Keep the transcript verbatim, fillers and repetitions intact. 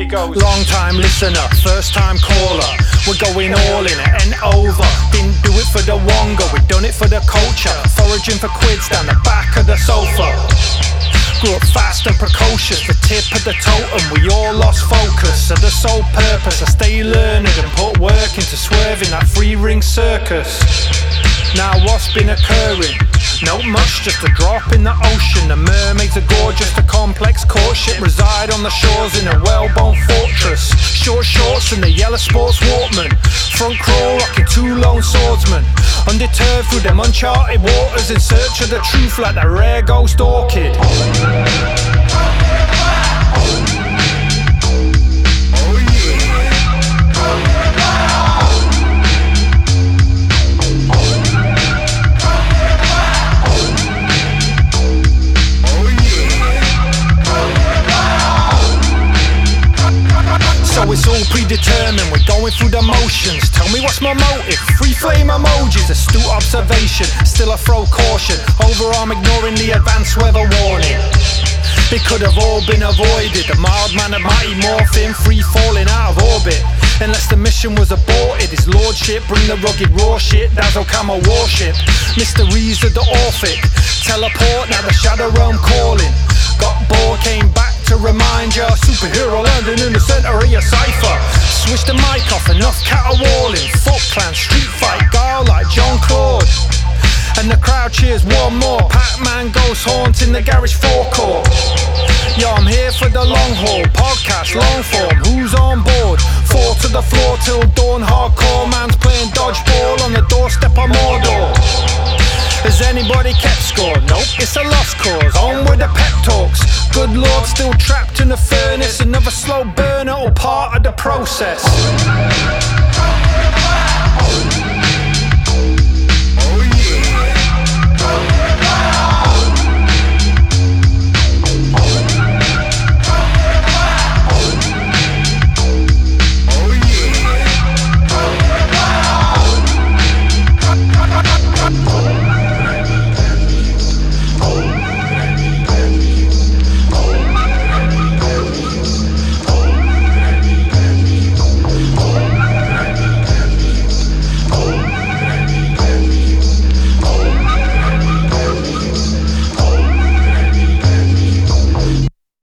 It goes. Long time listener, first time caller. We're going all in it and over. Didn't do it for the wonga, we done it for the culture. Foraging for quids down the back of the sofa. Grew up fast and precocious, the tip of the totem. We all lost focus of the sole purpose. I stay learned and put work into swerving that free ring circus. Now what's been occurring? Not much, just a drop in the ocean. The mermaids are gorgeous, the complex courtship reside on the shores in a well-born fortress. Short shorts and the yellow sports walkman, front crawl rocking two lone swordsmen. Undeterred through them uncharted waters, in search of the truth like the rare ghost orchid. So it's all predetermined, we're going through the motions. Tell me what's my motive? Free flame emojis, astute observation. Still I throw caution, overarm ignoring the advanced weather warning. It could have all been avoided. The mild mannered mighty morphin, free falling out of orbit. Unless the mission was aborted, his lordship bring the rugged raw shit, dazzle camo warship. Mysteries of the Orphic, teleport, now the shadow realm calling. Got bored, came back to remind ya, superhero landing in the center of your cipher. Switch the mic off, enough caterwauling. Foot clan, street fight, guile like John Claude. And the crowd cheers one more. Pac-Man ghost haunting the garage forecourt. Yo, I'm here for the long haul, podcast, long form, who's on board? Fall to the floor till dawn, hardcore man's playing dodgeball on the doorstep of Mordor. Has anybody kept score? Nope, it's a lost cause, on with the pep talks. Good lord, still trapped in the furnace, another slow burner or part of the process.